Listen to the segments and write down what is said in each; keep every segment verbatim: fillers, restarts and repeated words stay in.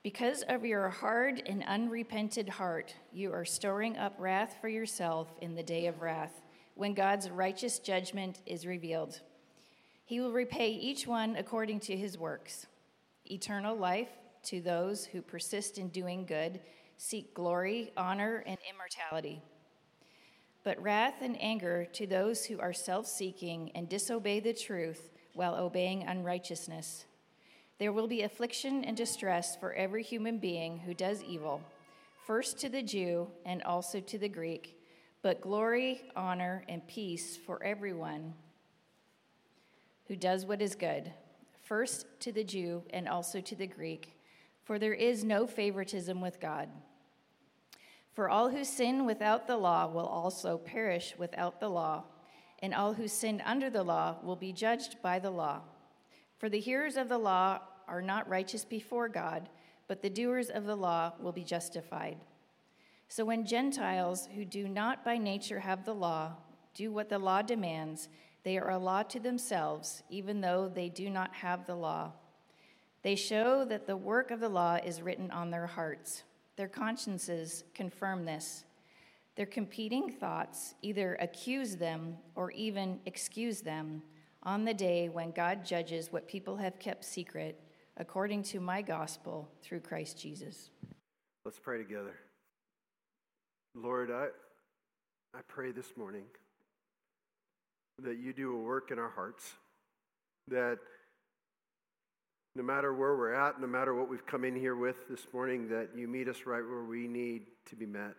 Because of your hard and unrepented heart, you are storing up wrath for yourself in the day of wrath, when God's righteous judgment is revealed. He will repay each one according to his works. Eternal life to those who persist in doing good, seek glory, honor, and immortality. But wrath and anger to those who are self-seeking and disobey the truth while obeying unrighteousness. There will be affliction and distress for every human being who does evil, first to the Jew and also to the Greek, but glory, honor, and peace for everyone who does what is good, first to the Jew and also to the Greek, for there is no favoritism with God. For all who sin without the law will also perish without the law, and all who sin under the law will be judged by the law. For the hearers of the law are not righteous before God, but the doers of the law will be justified. So when Gentiles who do not by nature have the law do what the law demands, they are a law to themselves, even though they do not have the law. They show that the work of the law is written on their hearts. Their consciences confirm this. Their competing thoughts either accuse them or even excuse them on the day when God judges what people have kept secret, according to my gospel through Christ Jesus. Let's pray together. Lord, I, I pray this morning that you do a work in our hearts, that no matter where we're at, no matter what we've come in here with this morning, that you meet us right where we need to be met.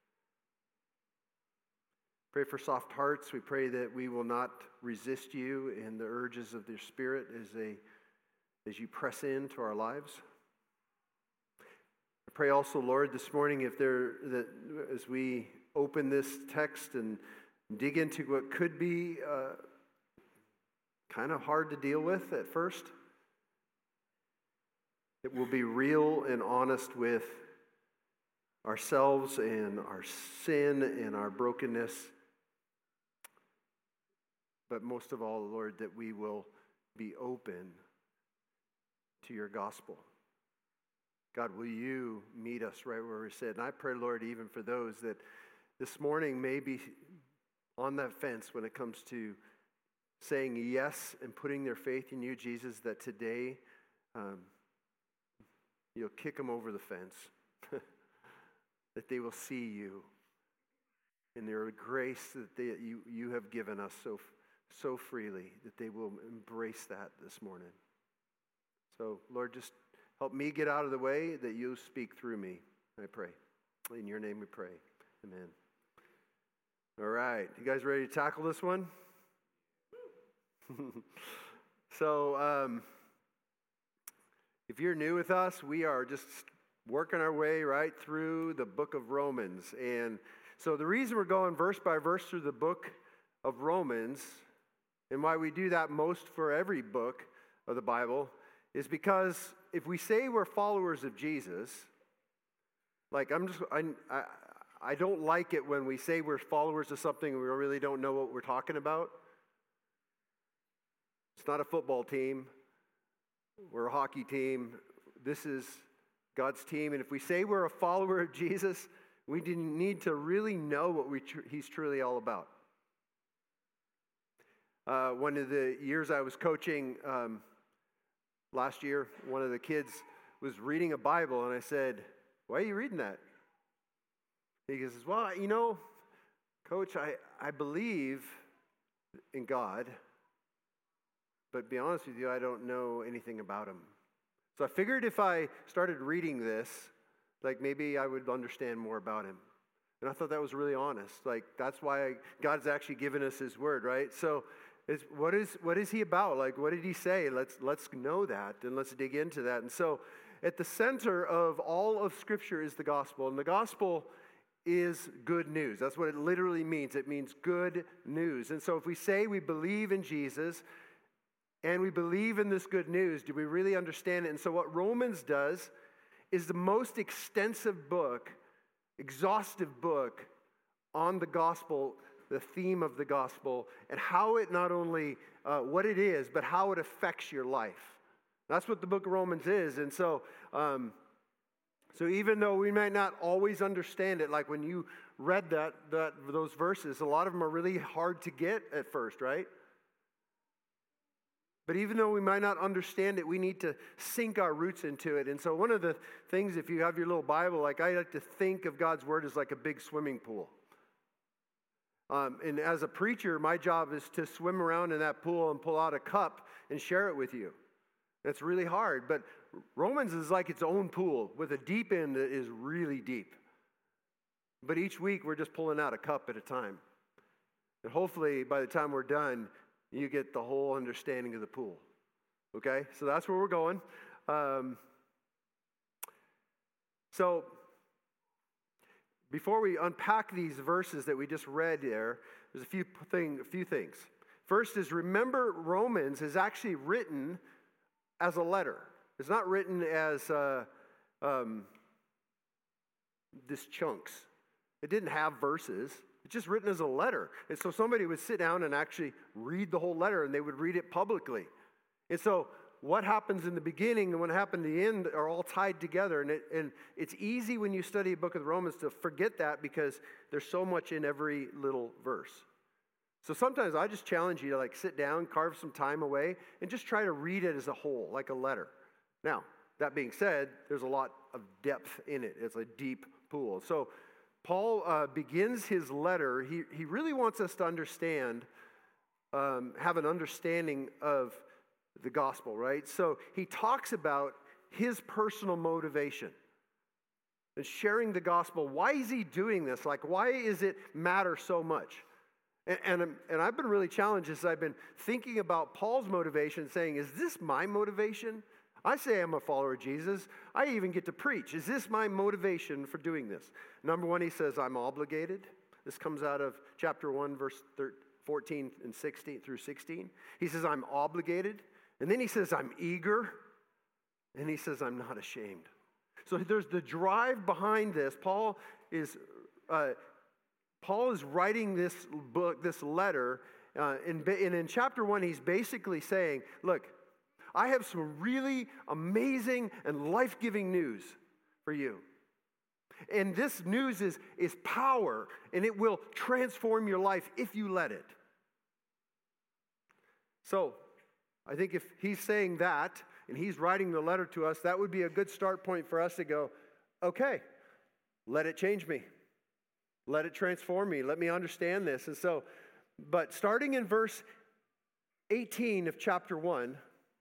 Pray for soft hearts. We pray that we will not resist you in the urges of your Spirit as they as you press into our lives. I pray also, Lord, this morning, if there that as we open this text and dig into what could be uh, kind of hard to deal with at first, it will be real and honest with ourselves and our sin and our brokenness. But most of all, Lord, that we will be open to your gospel. God, will you meet us right where we sit? And I pray, Lord, even for those that this morning may be on that fence when it comes to saying yes and putting their faith in you, Jesus, that today um, you'll kick them over the fence, that they will see you in their grace that they, you, you have given us so so freely, that they will embrace that this morning. So, Lord, just help me get out of the way, that you speak through me, I pray. In your name we pray. Amen. All right. You guys ready to tackle this one? so, um, if you're new with us, we are just working our way right through the book of Romans. And so the reason we're going verse by verse through the book of Romans, and why we do that most for every book of the Bible, is because if we say we're followers of Jesus, like I'm just, I, I, I don't like it when we say we're followers of something and we really don't know what we're talking about. It's not a football team. We're a hockey team. This is God's team. And if we say we're a follower of Jesus, we need to really know what we tr- he's truly all about. Uh, one of the years I was coaching um, last year, one of the kids was reading a Bible, and I said, "Why are you reading that?" He goes, "Well, you know, Coach, I, I believe in God, but to be honest with you, I don't know anything about him." So I figured if I started reading this, like maybe I would understand more about him. And I thought that was really honest. Like that's why God's actually given us his word, right? So it's, what is what is he about? Like what did he say? Let's let's know that and let's dig into that. And so at the center of all of Scripture is the gospel. And the gospel is good news. That's what it literally means. It means good news. And so if we say we believe in Jesus and we believe in this good news, do we really understand it? And so what Romans does is the most extensive book, exhaustive book on the gospel, the theme of the gospel, and how it not only, uh, what it is, but how it affects your life. That's what the book of Romans is. And so um, So even though we might not always understand it, like when you read that, that those verses, a lot of them are really hard to get at first, right? But even though we might not understand it, we need to sink our roots into it. And so one of the things, if you have your little Bible, like I like to think of God's Word as like a big swimming pool. Um, and as a preacher, my job is to swim around in that pool and pull out a cup and share it with you. It's really hard, but Romans is like its own pool with a deep end that is really deep. But each week, we're just pulling out a cup at a time. And hopefully, by the time we're done, you get the whole understanding of the pool. Okay? So that's where we're going. Um, so, before we unpack these verses that we just read there, there's a few, thing, a few things. First is, remember, Romans is actually written as a letter. It's not written as uh, um, this chunks. It didn't have verses. It's just written as a letter. And so somebody would sit down and actually read the whole letter, and they would read it publicly. And so what happens in the beginning and what happened in the end are all tied together. And, it, and it's easy when you study a book of Romans to forget that because there's so much in every little verse. So sometimes I just challenge you to like sit down, carve some time away, and just try to read it as a whole, like a letter. Now, that being said, there's a lot of depth in it. It's a deep pool. So Paul uh, begins his letter. He, he really wants us to understand, um, have an understanding of the gospel, right? So he talks about his personal motivation and sharing the gospel. Why is he doing this? Like, why is it matter so much? And, and, and I've been really challenged as I've been thinking about Paul's motivation, saying, is this my motivation? I say I'm a follower of Jesus. I even get to preach. Is this my motivation for doing this? Number one, he says, I'm obligated. This comes out of chapter one, verse fourteen and sixteen through sixteen. He says, I'm obligated. And then he says, I'm eager. And he says, I'm not ashamed. So there's the drive behind this. Paul is uh, Paul is writing this book, this letter. Uh, and, and in chapter one, he's basically saying, look, I have some really amazing and life-giving news for you. And this news is, is power, and it will transform your life if you let it. So, I think if he's saying that, and he's writing the letter to us, that would be a good start point for us to go, okay, let it change me. Let it transform me. Let me understand this. And so, but starting in verse eighteen of chapter one,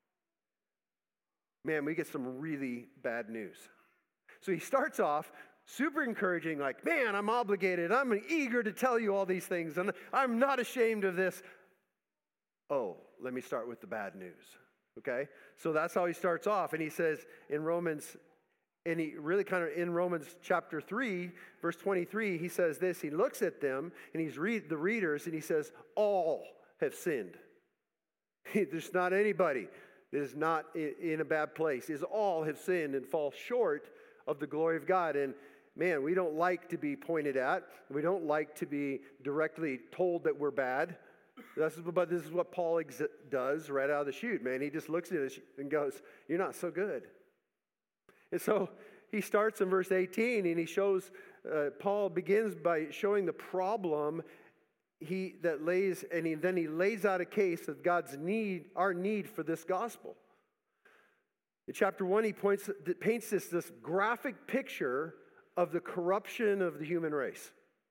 man, we get some really bad news. So he starts off super encouraging, like, man, I'm obligated. I'm eager to tell you all these things, and I'm not ashamed of this. Oh, let me start with the bad news, okay? So that's how he starts off, and he says in Romans, and he really kind of, in Romans chapter three, verse twenty-three, he says this, he looks at them, and he's read the readers, and he says, all have sinned. There's not anybody that is not in a bad place. Is all have sinned and fall short of the glory of God. And man, we don't like to be pointed at. We don't like to be directly told that we're bad. This is, but this is what Paul ex- does right out of the chute, man. He just looks at us and goes, you're not so good. And so he starts in verse eighteen, and he shows, uh, Paul begins by showing the problem he that lays, and he, then he lays out a case of God's need, our need for this gospel. In chapter one, he points, paints this, this graphic picture of the corruption of the human race.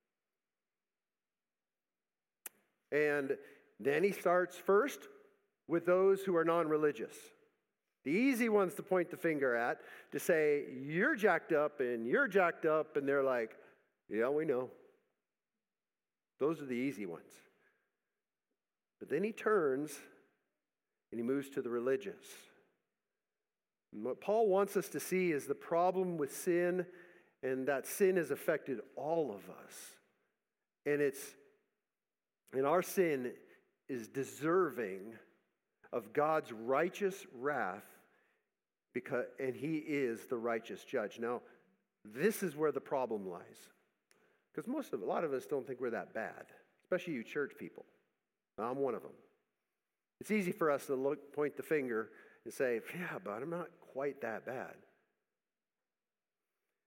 And then he starts first with those who are non-religious. The easy ones to point the finger at, to say, you're jacked up and you're jacked up, and they're like, yeah, we know. Those are the easy ones. But then he turns and he moves to the religious. And what Paul wants us to see is the problem with sin, and that sin has affected all of us. And it's, and our sin is deserving of God's righteous wrath, because, and he is the righteous judge. Now, this is where the problem lies. Because most of, a lot of us don't think we're that bad, especially you church people. I'm one of them. It's easy for us to look, point the finger and say, yeah, but I'm not quite that bad.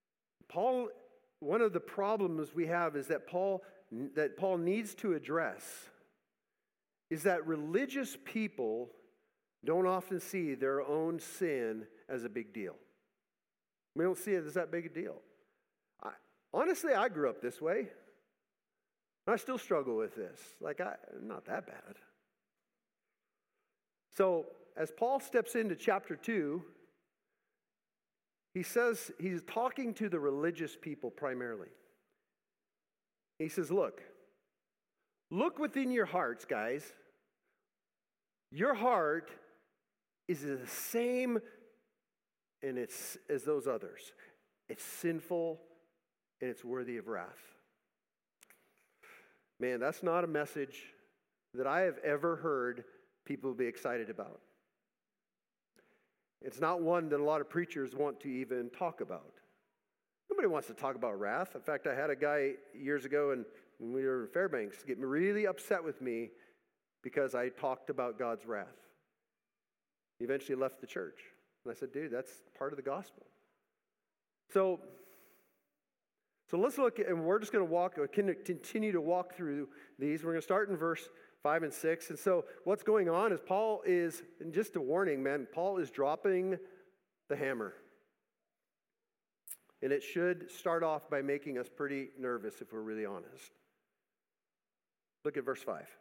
Paul, one of the problems we have is that Paul, that Paul needs to address is that religious people don't often see their own sin as a big deal. We don't see it as that big a deal. I, honestly, I grew up this way. I still struggle with this. Like, I, not that bad. So, as Paul steps into chapter two, he says, he's talking to the religious people primarily. He says, look, look within your hearts, guys. Your heart is the same and it's as those others. It's sinful and it's worthy of wrath. Man, that's not a message that I have ever heard people be excited about. It's not one that a lot of preachers want to even talk about. Nobody wants to talk about wrath. In fact, I had a guy years ago and when we were in Fairbanks get really upset with me because I talked about God's wrath. He eventually left the church. And I said, dude, that's part of the gospel. So, so let's look, at, and we're just going to walk, continue to walk through these. We're going to start in verse five and six. And so what's going on is Paul is, and just a warning, man, Paul is dropping the hammer. And it should start off by making us pretty nervous if we're really honest. Look at verse five.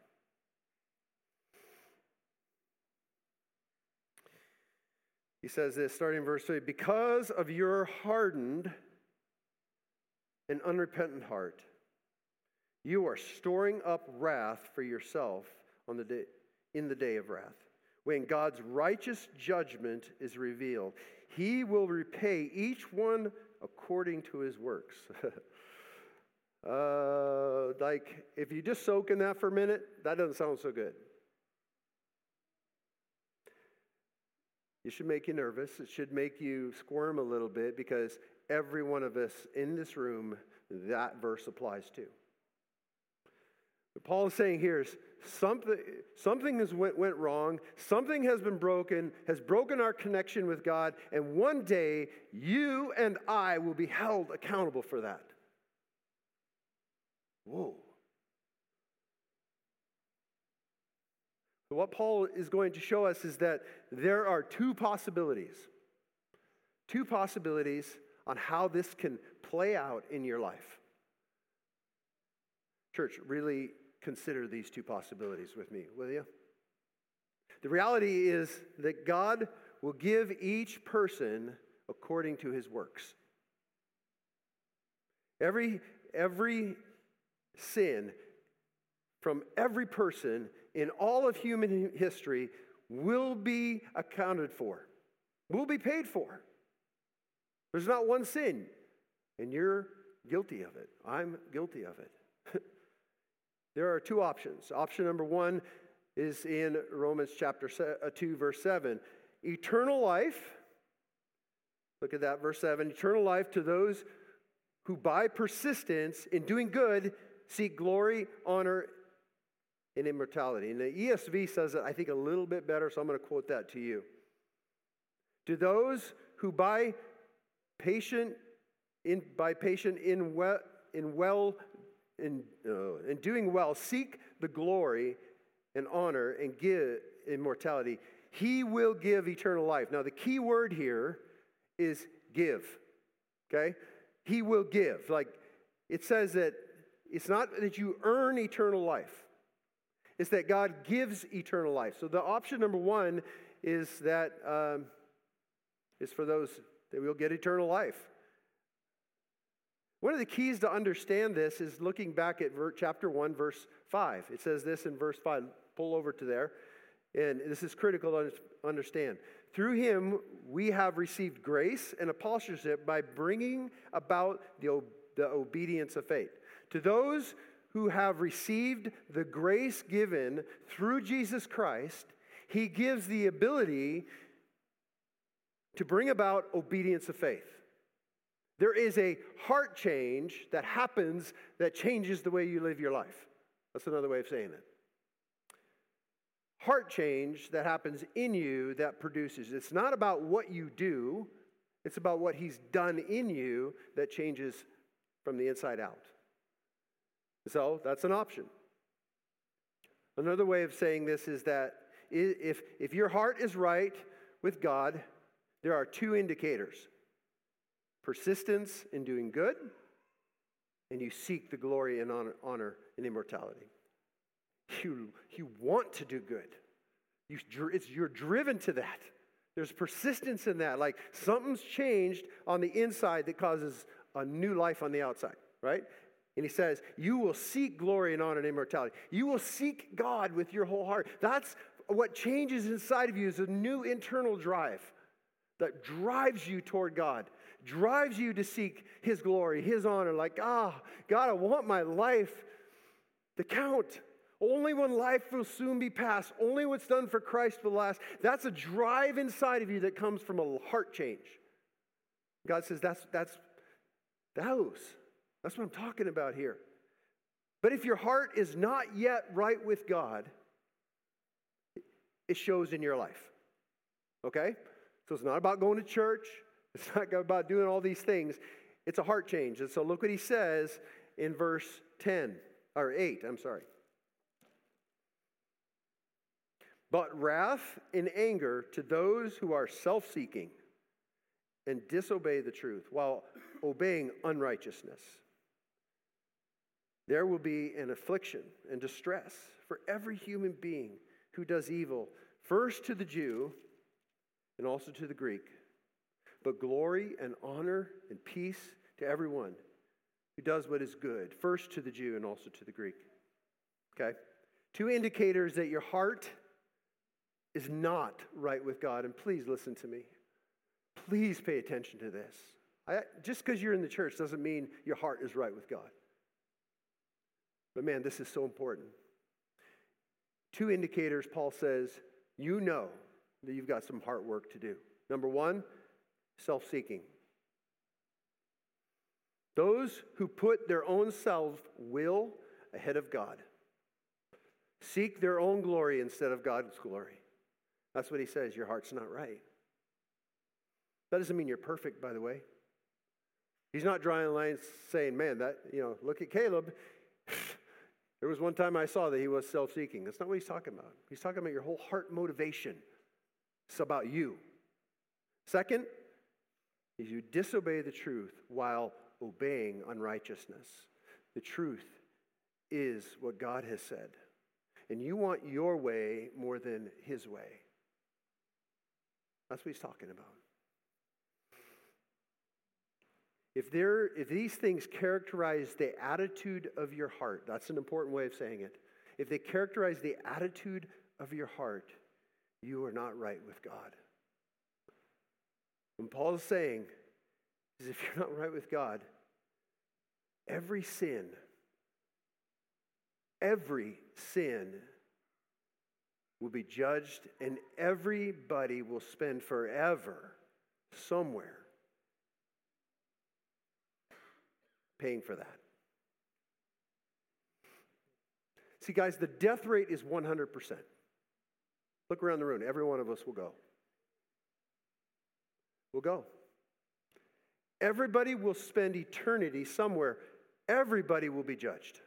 He says this, starting in verse three, because of your hardened and unrepentant heart, you are storing up wrath for yourself on the day, in the day of wrath. When God's righteous judgment is revealed, he will repay each one according to his works. uh, like, if you just soak in that for a minute, that doesn't sound so good. It should make you nervous. It should make you squirm a little bit because every one of us in this room, that verse applies to. What Paul is saying here is something, something has went, went wrong. Something has been broken, has broken our connection with God. And one day, you and I will be held accountable for that. Whoa. What Paul is going to show us is that there are two possibilities. Two possibilities on how this can play out in your life. Church, really consider these two possibilities with me, will you? The reality is that God will give each person according to his works. Every, every sin from every person in all of human history will be accounted for, will be paid for. There's not one sin, and you're guilty of it. I'm guilty of it. There are two options. Option number one is in Romans chapter two, verse seven. Eternal life, look at that, verse seven. Eternal life to those who by persistence in doing good seek glory, honor, and immortality. And the E S V says it, I think, a little bit better, so I'm going to quote that to you. To those who by patient in by patient in well in well in uh, in doing well seek the glory and honor and give immortality, he will give eternal life. Now the key word here is give. Okay? He will give. Like it says that it's not that you earn eternal life. It's that God gives eternal life. So the option number one is that um, is for those that will get eternal life. One of the keys to understand this is looking back at ver- chapter one, verse five. It says this in verse five. Pull over to there. And this is critical to understand. Through him, we have received grace and apostleship by bringing about the, the obedience of faith. To those who have received the grace given through Jesus Christ, he gives the ability to bring about obedience of faith. There is a heart change that happens that changes the way you live your life. That's another way of saying it. Heart change that happens in you that produces. It's not about what you do. It's about what he's done in you that changes from the inside out. So that's an option. Another way of saying this is that if, if your heart is right with God, there are two indicators. Persistence in doing good, and you seek the glory and honor, honor and immortality. You, you want to do good. You, it's, you're driven to that. There's persistence in that. Like something's changed on the inside that causes a new life on the outside, right? And he says, you will seek glory and honor and immortality. You will seek God with your whole heart. That's what changes inside of you, is a new internal drive that drives you toward God, drives you to seek his glory, his honor. Like, ah, God, I want my life to count. Only when life will soon be past, only what's done for Christ will last. That's a drive inside of you that comes from a heart change. God says that's that's those. That's what I'm talking about here. But if your heart is not yet right with God, it shows in your life. Okay? So it's not about going to church. It's not about doing all these things. It's a heart change. And so look what he says in verse ten, or eight, I'm sorry. But wrath and anger to those who are self-seeking and disobey the truth while obeying unrighteousness. There will be an affliction and distress for every human being who does evil, first to the Jew and also to the Greek, but glory and honor and peace to everyone who does what is good, first to the Jew and also to the Greek. Okay? Two indicators that your heart is not right with God. And please listen to me. Please pay attention to this. I, just because you're in the church doesn't mean your heart is right with God. But man, this is so important. Two indicators, Paul says, you know that you've got some heart work to do. Number one, self-seeking. Those who put their own self-will ahead of God. Seek their own glory instead of God's glory. That's what he says. Your heart's not right. That doesn't mean you're perfect, by the way. He's not drawing lines saying, man, that, you know, look at Caleb. There was one time I saw that he was self-seeking. That's not what he's talking about. He's talking about your whole heart motivation. It's about you. Second, is you disobey the truth while obeying unrighteousness. The truth is what God has said. And you want your way more than his way. That's what he's talking about. If there, if these things characterize the attitude of your heart, that's an important way of saying it. If they characterize the attitude of your heart, you are not right with God. What Paul is saying is if you're not right with God, every sin, every sin will be judged, and everybody will spend forever somewhere paying for that. See, guys, the death rate is one hundred percent. Look around the room. Every one of us will go. We'll go. Everybody will spend eternity somewhere. Everybody will be judged.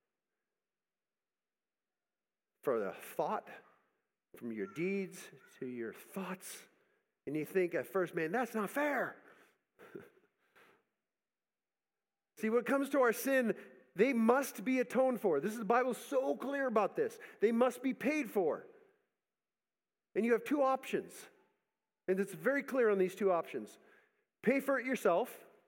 For the thought, from your deeds to your thoughts. And you think at first, man, that's not fair. See, when it comes to our sin, they must be atoned for. This is the Bible is so clear about this. They must be paid for. And you have two options. And it's very clear on these two options. Pay for it yourself,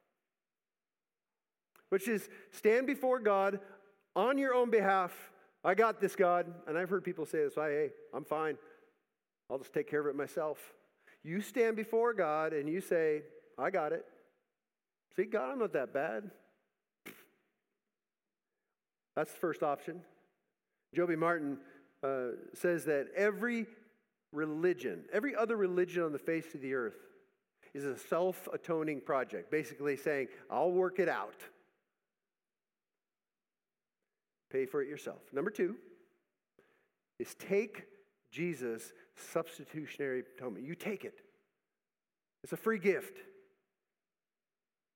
which is stand before God on your own behalf. I got this, God. And I've heard people say this, hey, I'm fine. I'll just take care of it myself. You stand before God and you say, I got it. See, God, I'm not that bad. That's the first option. Joby Martin uh, says that every religion, every other religion on the face of the earth is a self-atoning project, basically saying, I'll work it out. Pay for it yourself. Number two is take Jesus' substitutionary atonement. You take it. It's a free gift.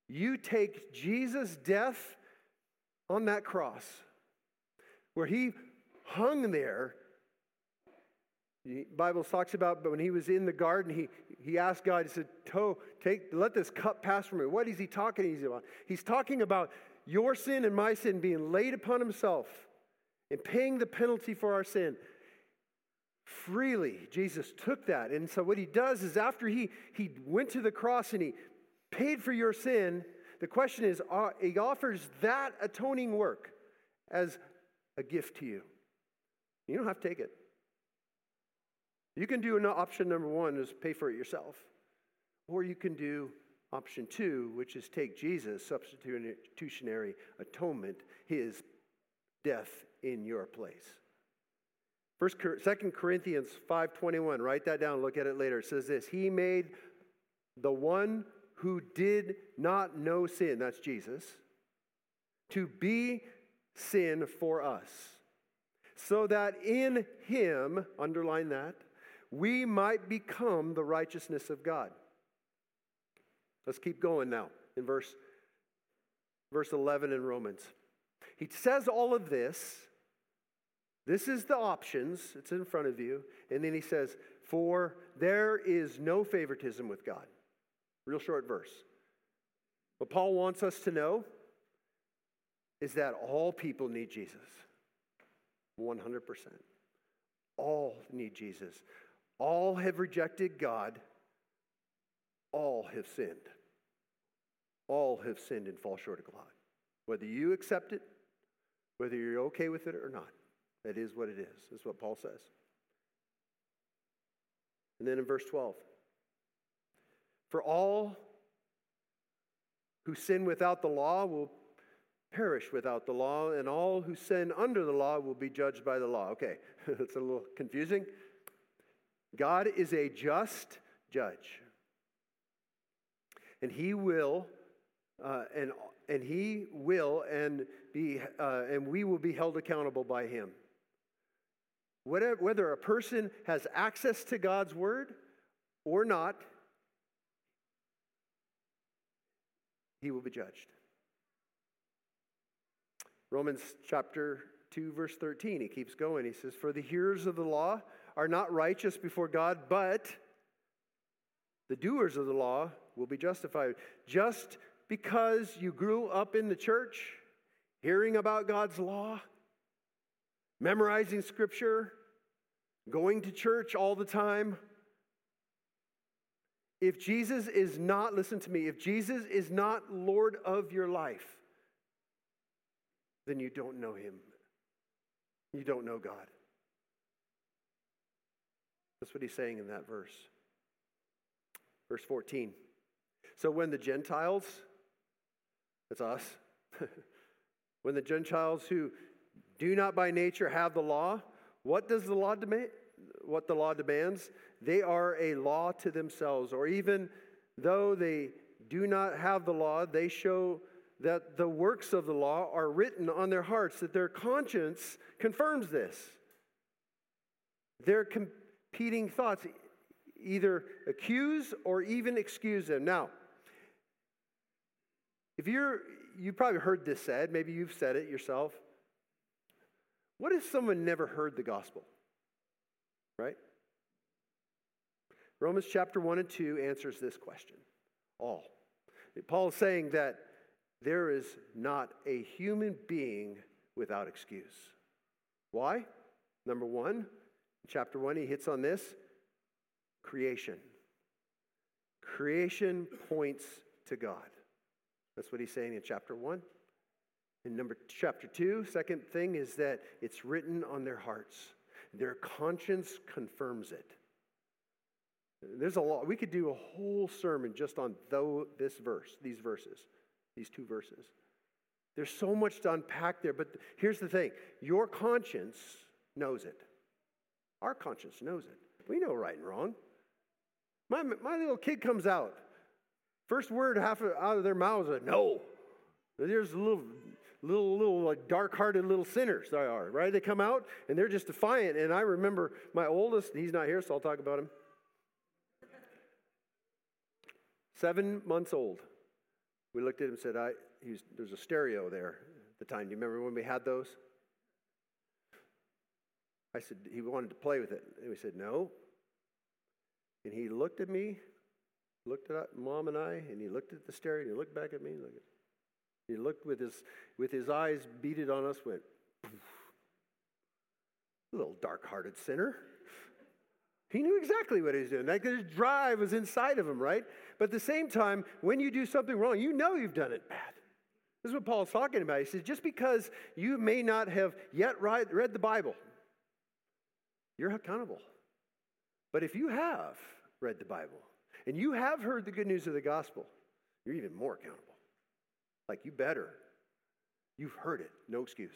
You take Jesus' death on that cross, where he hung there. The Bible talks about, but when he was in the garden, he, he asked God, he said, "To, take, let this cup pass from me." What is he talking about? He's talking about your sin and my sin being laid upon himself and paying the penalty for our sin. Freely, Jesus took that. And so what he does is after he, he went to the cross and he paid for your sin, the question is, uh, he offers that atoning work as a gift to you. You don't have to take it. You can do option number one, is pay for it yourself. Or you can do option two, which is take Jesus' substitutionary atonement, his death in your place. First, Second Corinthians five twenty-one, write that down, look at it later. It says this: he made the one who did not know sin, that's Jesus, to be sin for us, so that in him, underline that, we might become the righteousness of God. Let's keep going now in verse, verse eleven in Romans. He says all of this. This is the options. It's in front of you. And then he says, for there is no favoritism with God. Real short verse. What Paul wants us to know is that all people need Jesus. one hundred percent. All need Jesus. All have rejected God. All have sinned. All have sinned and fall short of God. Whether you accept it, whether you're okay with it or not, that is what it is. That's what Paul says. And then in verse twelve, for all who sin without the law will perish without the law, and all who sin under the law will be judged by the law. Okay, that's a little confusing. God is a just judge. And he will, uh, and and he will, and be, uh, and we will be held accountable by him. Whether, whether a person has access to God's word or not, he will be judged. Romans chapter two, verse thirteen, he keeps going. He says, for the hearers of the law are not righteous before God, but the doers of the law will be justified. Just because you grew up in the church, hearing about God's law, memorizing scripture, going to church all the time, if Jesus is not, listen to me, if Jesus is not Lord of your life, then you don't know him. You don't know God. That's what he's saying in that verse. Verse fourteen. So when the Gentiles, that's us, when the Gentiles who do not by nature have the law, what does the law demand? What the law demands? They are a law to themselves, or even though they do not have the law, they show that the works of the law are written on their hearts, that their conscience confirms this. Their competing thoughts either accuse or even excuse them. Now, if you're, you probably heard this said, maybe you've said it yourself. What if someone never heard the gospel? Right? Romans chapter one and two answers this question. All. Paul is saying that there is not a human being without excuse. Why? Number one, in chapter one, he hits on this. Creation. Creation points to God. That's what he's saying in chapter one. In number chapter two, second thing is that it's written on their hearts. Their conscience confirms it. There's a lot. We could do a whole sermon just on though this verse, these verses, these two verses. There's so much to unpack there, but here's the thing. Your conscience knows it. Our conscience knows it. We know right and wrong. My, my little kid comes out. First word half of, out of their mouths is no. There's little, little, little like dark-hearted little sinners they are, right? They come out and they're just defiant. And I remember my oldest, he's not here, so I'll talk about him. Seven months old. We looked at him and said, I, he was, there was a stereo there at the time. Do you remember when we had those? I said, he wanted to play with it. And we said, no. And he looked at me, looked at Mom and I, and he looked at the stereo, and he looked back at me. And looked at, he looked with his, with his eyes beaded on us, went, poof. Little dark-hearted sinner. He knew exactly what he was doing. Like his drive was inside of him, right? But at the same time, when you do something wrong, you know you've done it bad. This is what Paul's talking about. He says, just because you may not have yet read the Bible, you're accountable. But if you have read the Bible, and you have heard the good news of the gospel, you're even more accountable. Like you better. You've heard it. No excuse.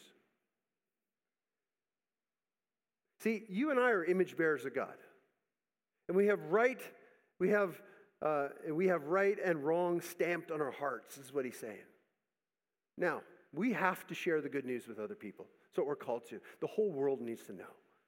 See, you and I are image bearers of God. And we have right, we have, uh, we have right and wrong stamped on our hearts, is what he's saying. Now, we have to share the good news with other people. That's what we're called to. The whole world needs to know.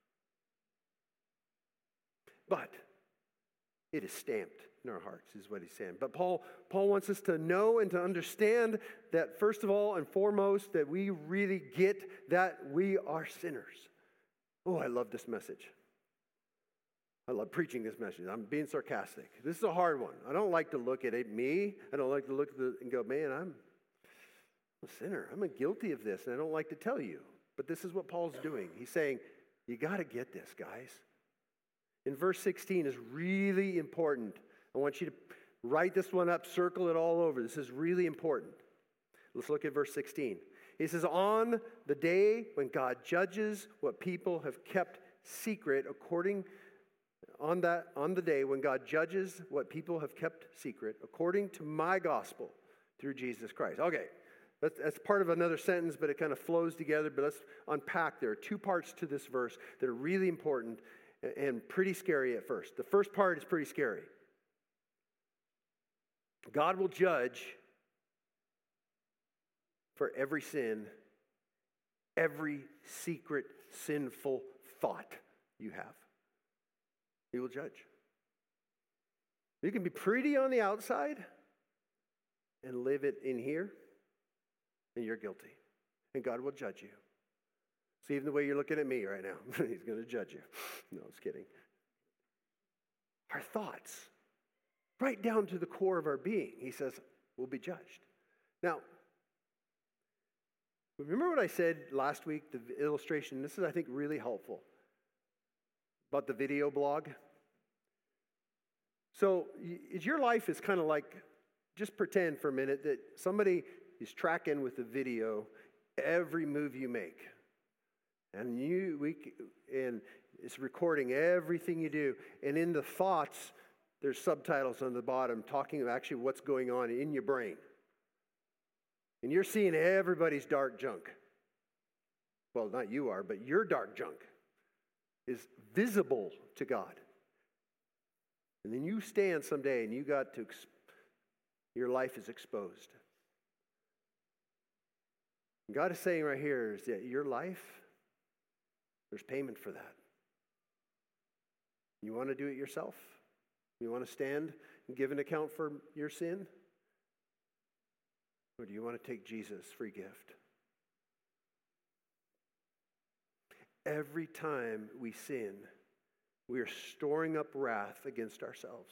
But it is stamped in our hearts, is what he's saying. But Paul, Paul wants us to know and to understand that, first of all and foremost, that we really get that we are sinners. Oh, I love this message. I love preaching this message. I'm being sarcastic. This is a hard one. I don't like to look at it, me. I don't like to look at it and go, man, I'm a sinner. I'm guilty of this, and I don't like to tell you. But this is what Paul's doing. He's saying, you got to get this, guys. In verse sixteen is really important. I want you to write this one up, circle it all over. This is really important. Let's look at verse sixteen. He says, on the day when God judges what people have kept secret, according, on that, on the day when God judges what people have kept secret, according to my gospel through Jesus Christ. Okay, that's, that's part of another sentence, but it kind of flows together, but let's unpack. There are two parts to this verse that are really important and pretty scary at first. The first part is pretty scary. God will judge for every sin, every secret sinful thought you have. He will judge. You can be pretty on the outside and live it in here, and you're guilty. And God will judge you. See, even the way you're looking at me right now, he's going to judge you. No, I was kidding. Our thoughts, right down to the core of our being, he says, will be judged. Now, remember what I said last week, the illustration? This is, I think, really helpful about the video blog. So your life is kind of like, just pretend for a minute that somebody is tracking with the video every move you make. And you, we, and it's recording everything you do. And in the thoughts, there's subtitles on the bottom talking about actually what's going on in your brain. And you're seeing everybody's dark junk. Well, not you are, but your dark junk is visible to God. And then you stand someday and you got to, your life is exposed. And God is saying right here is that your life, there's payment for that. You want to do it yourself? You want to stand and give an account for your sin? Or do you want to take Jesus' free gift? Every time we sin, we are storing up wrath against ourselves.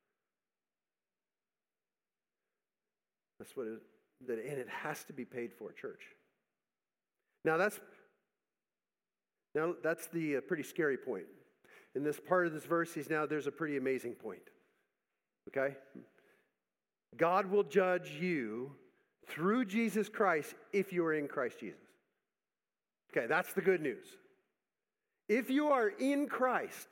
That's what it, that, and it has to be paid for, church. Now that's now that's the uh, pretty scary point. In this part of this verse, he's now there's a pretty amazing point. Okay? God will judge you through Jesus Christ if you are in Christ Jesus. Okay, that's the good news. If you are in Christ,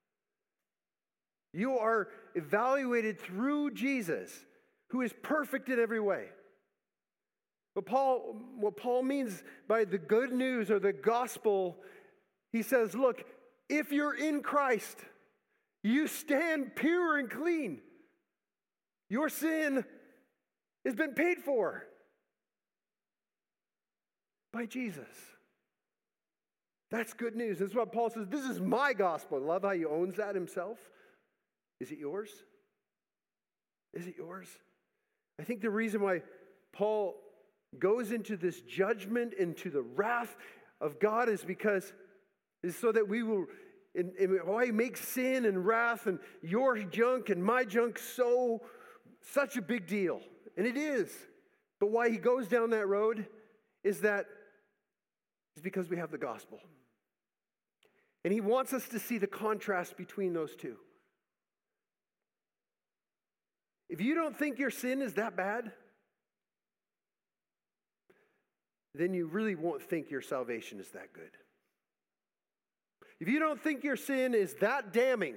you are evaluated through Jesus, who is perfect in every way. What Paul, what Paul means by the good news or the gospel, he says, look, if you're in Christ, you stand pure and clean. Your sin has been paid for by Jesus. That's good news. This is what Paul says. This is my gospel. I love how he owns that himself. Is it yours? Is it yours? I think the reason why Paul goes into this judgment, into the wrath of God, is because is so that we will, and, and why he makes sin and wrath and your junk and my junk so such a big deal. And it is. But why he goes down that road is that it's because we have the gospel. And he wants us to see the contrast between those two. If you don't think your sin is that bad, then you really won't think your salvation is that good. If you don't think your sin is that damning,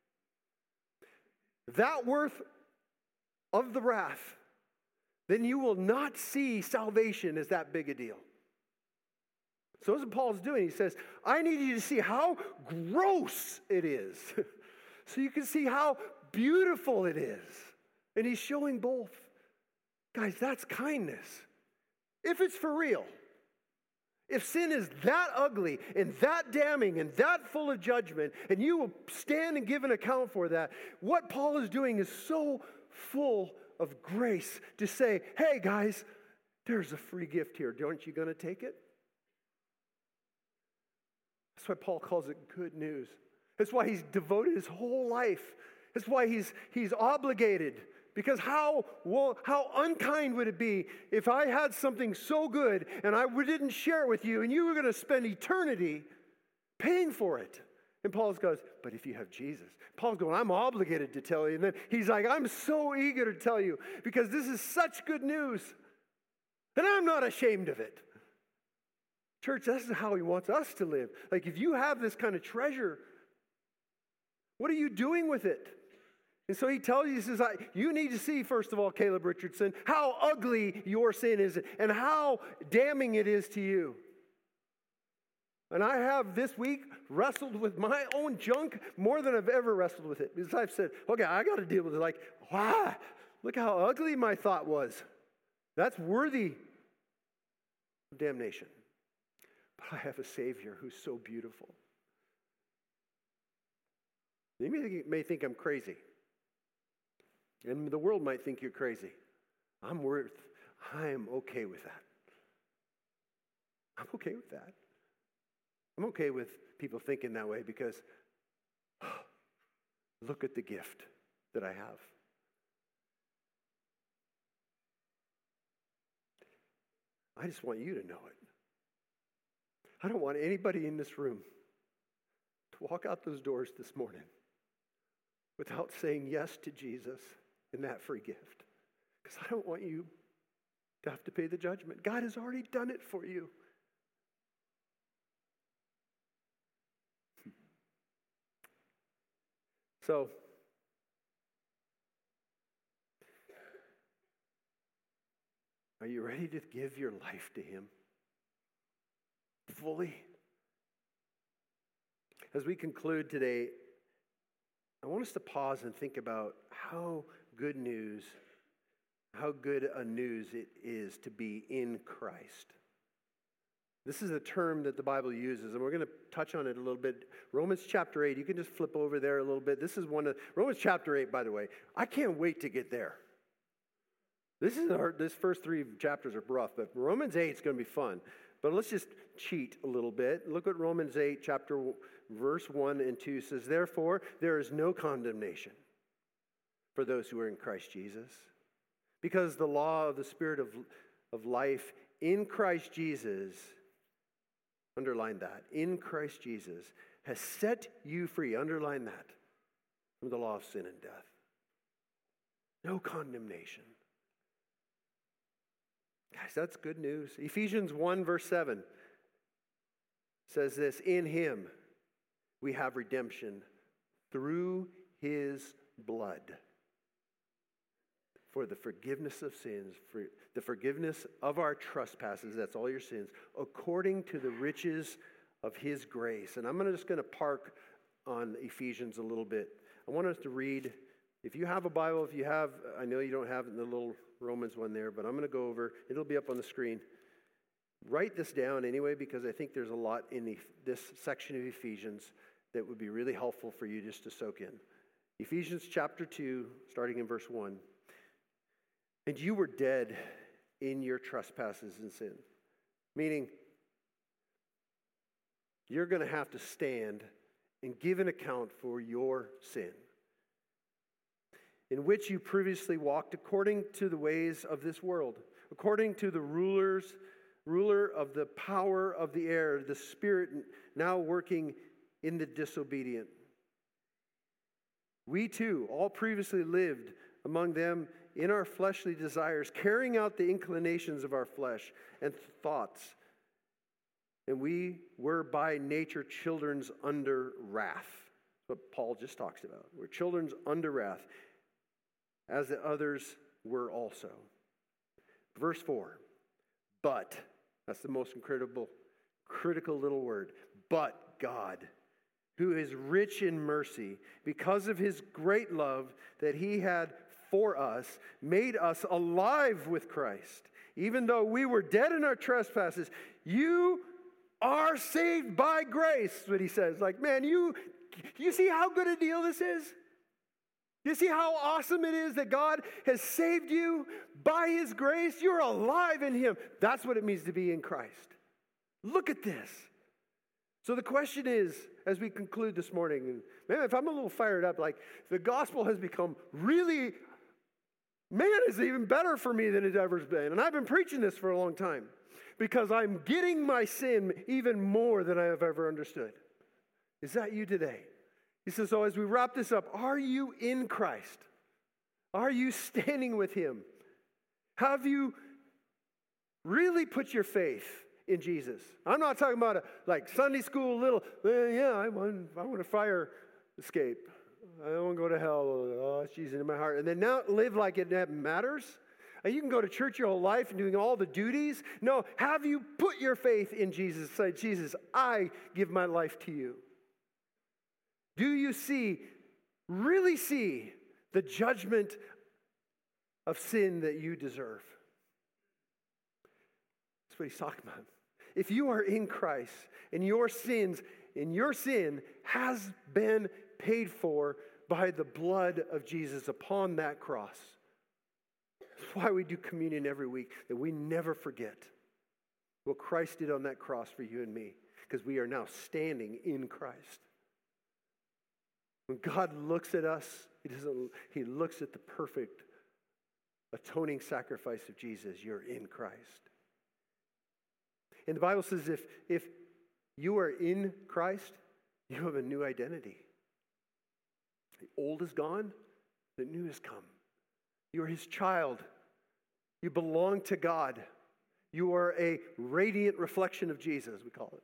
that worth of the wrath, then you will not see salvation as that big a deal. So that's what Paul's doing. He says, I need you to see how gross it is so you can see how beautiful it is. And he's showing both. Guys, that's kindness. If it's for real. If sin is that ugly and that damning and that full of judgment, and you will stand and give an account for that, what Paul is doing is so full of grace to say, hey guys, there's a free gift here. Aren't you going to take it? That's why Paul calls it good news. That's why he's devoted his whole life. That's why he's, he's obligated. Because how, well, how unkind would it be if I had something so good and I didn't share it with you and you were going to spend eternity paying for it? And Paul goes, but if you have Jesus. Paul's going, I'm obligated to tell you. And then he's like, I'm so eager to tell you because this is such good news. And I'm not ashamed of it. Church, this is how he wants us to live. Like if you have this kind of treasure, what are you doing with it? And so he tells you, he says, you need to see, first of all, Caleb Richardson, how ugly your sin is and how damning it is to you. And I have this week wrestled with my own junk more than I've ever wrestled with it. Because I've said, okay, I got to deal with it. Like, wow, look how ugly my thought was. That's worthy of damnation. But I have a Savior who's so beautiful. You may think, may think I'm crazy. And the world might think you're crazy. I'm worth, I'm okay with that. I'm okay with that. I'm okay with people thinking that way because oh, look at the gift that I have. I just want you to know it. I don't want anybody in this room to walk out those doors this morning without saying yes to Jesus and that free gift. Because I don't want you to have to pay the judgment. God has already done it for you. So, are you ready to give your life to Him? Fully? As we conclude today, I want us to pause and think about how good news, how good a news it is to be in Christ. This is a term that the Bible uses, and we're going to touch on it a little bit. Romans chapter eight, you can just flip over there a little bit. This is one of, Romans chapter eight, by the way, I can't wait to get there. This is our, this first three chapters are rough, but Romans eight is going to be fun. But let's just cheat a little bit. Look at Romans eight, chapter verse one and two says, therefore, there is no condemnation for those who are in Christ Jesus. Because the law of the Spirit of, of life in Christ Jesus, underline that, in Christ Jesus, has set you free, underline that, from the law of sin and death. No condemnation. Guys, that's good news. Ephesians one, verse seven says this, in Him we have redemption through His blood for the forgiveness of sins, for the forgiveness of our trespasses, that's all your sins, according to the riches of His grace. And I'm gonna, just going to park on Ephesians a little bit. I want us to read, if you have a Bible, if you have, I know you don't have it in the little Romans one there, but I'm going to go over, it'll be up on the screen. Write this down anyway, because I think there's a lot in the, this section of Ephesians that would be really helpful for you just to soak in. Ephesians chapter two, starting in verse one. And you were dead in your trespasses and sin. Meaning, you're going to have to stand and give an account for your sin, in which you previously walked according to the ways of this world, according to the rulers, ruler of the power of the air, the spirit now working in the disobedient. We too all previously lived among them in our fleshly desires, carrying out the inclinations of our flesh and thoughts. And we were by nature children's under wrath. That's what Paul just talks about. We're children's under wrath, as the others were also. Verse four, but, that's the most incredible, critical little word, but God, who is rich in mercy, because of his great love that he had for us, made us alive with Christ. Even though we were dead in our trespasses, you are saved by grace, what he says. Like, man, you, you see how good a deal this is? You see how awesome it is that God has saved you by his grace? You're alive in him. That's what it means to be in Christ. Look at this. So the question is, as we conclude this morning, and man, if I'm a little fired up, like the gospel has become really, man, it's even better for me than it's ever been. And I've been preaching this for a long time because I'm getting my sin even more than I have ever understood. Is that you today? He says, so as we wrap this up, are you in Christ? Are you standing with him? Have you really put your faith in Jesus? I'm not talking about a like Sunday school little, well, yeah, I want, I want a fire escape. I don't want to go to hell. Oh, it's Jesus in my heart. And then now live like it that matters. And you can go to church your whole life and doing all the duties. No, have you put your faith in Jesus? Say, Jesus, I give my life to you. Do you see, really see the judgment of sin that you deserve? That's what he's talking about. If you are in Christ and your sins, and your sin has been paid for by the blood of Jesus upon that cross. That's why we do communion every week, that we never forget what Christ did on that cross for you and me, because we are now standing in Christ. When God looks at us, he doesn't, he looks at the perfect atoning sacrifice of Jesus. You're in Christ. And the Bible says if, if you are in Christ, you have a new identity. The old is gone, the new has come. You are his child. You belong to God. You are a radiant reflection of Jesus, we call it.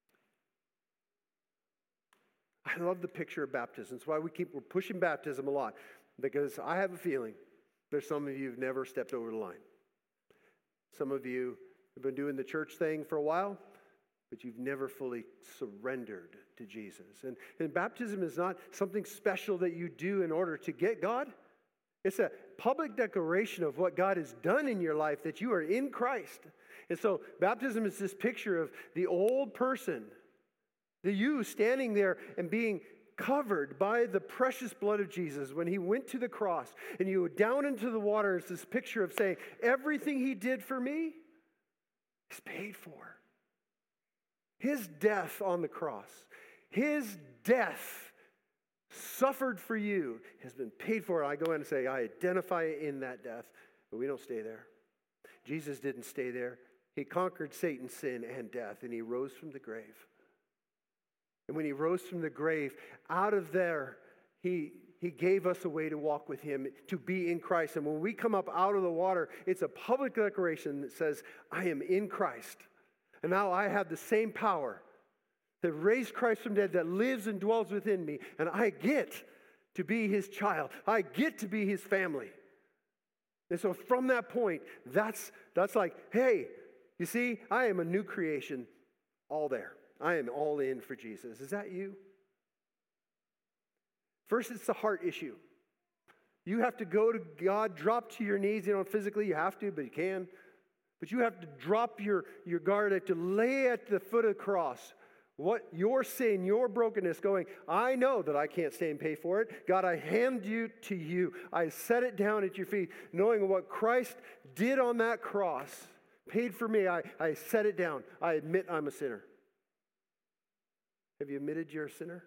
I love the picture of baptism. That's why we keep we're pushing baptism a lot, because I have a feeling there's some of you who've never stepped over the line. Some of you have been doing the church thing for a while, but you've never fully surrendered to Jesus. And, and baptism is not something special that you do in order to get God. It's a public declaration of what God has done in your life, that you are in Christ. And so baptism is this picture of the old person, the you standing there and being covered by the precious blood of Jesus when he went to the cross and you go down into the water. It's this picture of saying, everything he did for me is paid for. His death on the cross, his death suffered for you has been paid for. I go in and say, I identify in that death, but we don't stay there. Jesus didn't stay there. He conquered Satan, sin, and death, and he rose from the grave. And when he rose from the grave, out of there, he, he gave us a way to walk with him, to be in Christ. And when we come up out of the water, it's a public declaration that says, I am in Christ. And now I have the same power that raised Christ from dead, that lives and dwells within me. And I get to be his child. I get to be his family. And so from that point, that's, that's like, hey, you see, I am a new creation, all there. I am all in for Jesus. Is that you? First, it's the heart issue. You have to go to God, drop to your knees. You know, physically you have to, but you can. But you have to drop your, your guard, to lay at the foot of the cross what your sin, your brokenness, going, I know that I can't stay and pay for it. God, I hand you to you. I set it down at your feet, knowing what Christ did on that cross, paid for me. I, I set it down. I admit I'm a sinner. Have you admitted you're a sinner?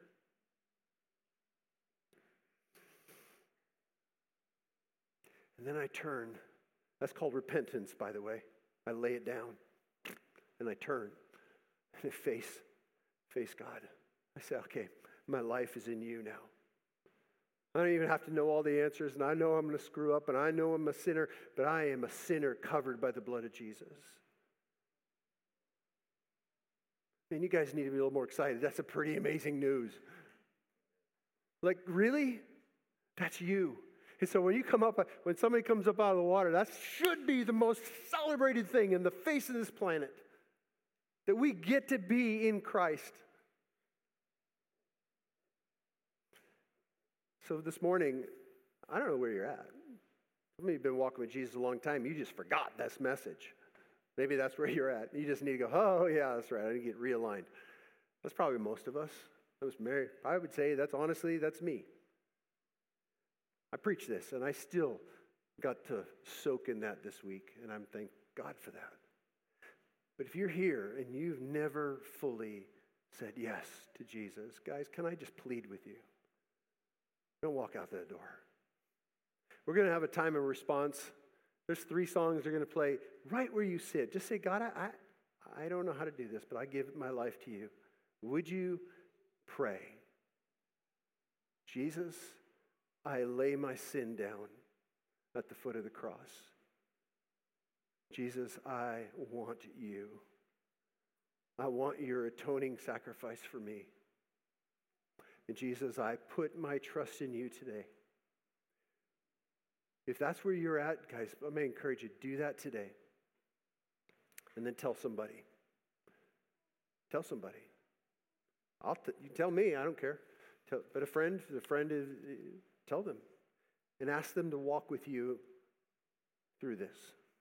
And then I turn. That's called repentance, by the way. I lay it down and I turn and I face Face God. I say, okay, my life is in you now. I don't even have to know all the answers, and I know I'm going to screw up, and I know I'm a sinner, but I am a sinner covered by the blood of Jesus. Man, you guys need to be a little more excited. That's a pretty amazing news. Like, really? That's you. And so when you come up, when somebody comes up out of the water, that should be the most celebrated thing in the face of this planet. That we get to be in Christ. So this morning, I don't know where you're at. Some of you have been walking with Jesus a long time. You just forgot this message. Maybe that's where you're at. You just need to go, oh, yeah, that's right. I need to get realigned. That's probably most of us. I was married. I would say that's honestly, that's me. I preach this, and I still got to soak in that this week, and I'm thank God for that. But if you're here and you've never fully said yes to Jesus, guys, can I just plead with you? Don't walk out that door. We're going to have a time of response. There's three songs they're going to play right where you sit. Just say, God, I, I, I don't know how to do this, but I give my life to you. Would you pray? Jesus, I lay my sin down at the foot of the cross. Jesus, I want you. I want your atoning sacrifice for me. And Jesus, I put my trust in you today. If that's where you're at, guys, I may encourage you to do that today. And then tell somebody. Tell somebody. I'll t- you tell me, I don't care. Tell, but a friend, a friend, is, tell them. And ask them to walk with you through this.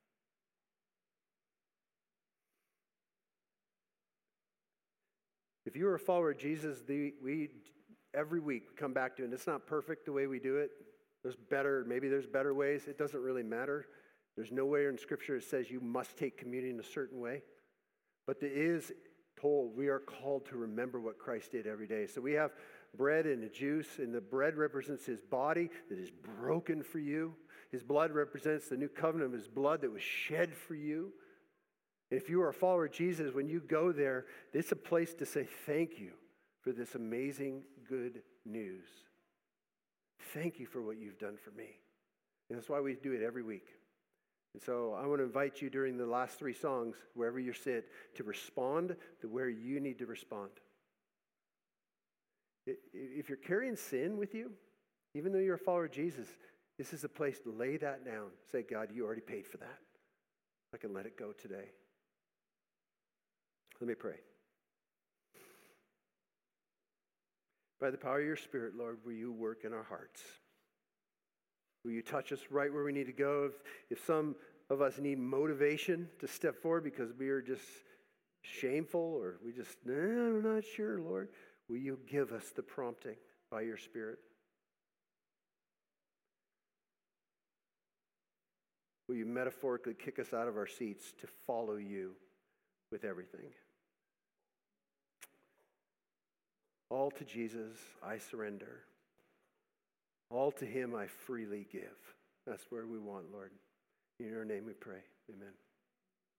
If you are a follower of Jesus, the, we every week we come back to it, and it's not perfect the way we do it. There's better, maybe there's better ways. It doesn't really matter. There's nowhere in Scripture that says you must take communion a certain way. But it is told, we are called to remember what Christ did every day. So we have bread and a juice, and the bread represents his body that is broken for you. His blood represents the new covenant of his blood that was shed for you. If you are a follower of Jesus, when you go there, it's a place to say thank you for this amazing good news. Thank you for what you've done for me. And that's why we do it every week. And so I want to invite you during the last three songs, wherever you sit, to respond to where you need to respond. If you're carrying sin with you, even though you're a follower of Jesus, this is a place to lay that down. Say, God, you already paid for that. I can let it go today. Let me pray. By the power of your Spirit, Lord, will you work in our hearts? Will you touch us right where we need to go? If, if some of us need motivation to step forward because we are just shameful or we just, nah, I'm not sure, Lord, will you give us the prompting by your Spirit? Will you metaphorically kick us out of our seats to follow you with everything? All to Jesus I surrender. All to him I freely give. That's where we want, Lord. In your name we pray. Amen.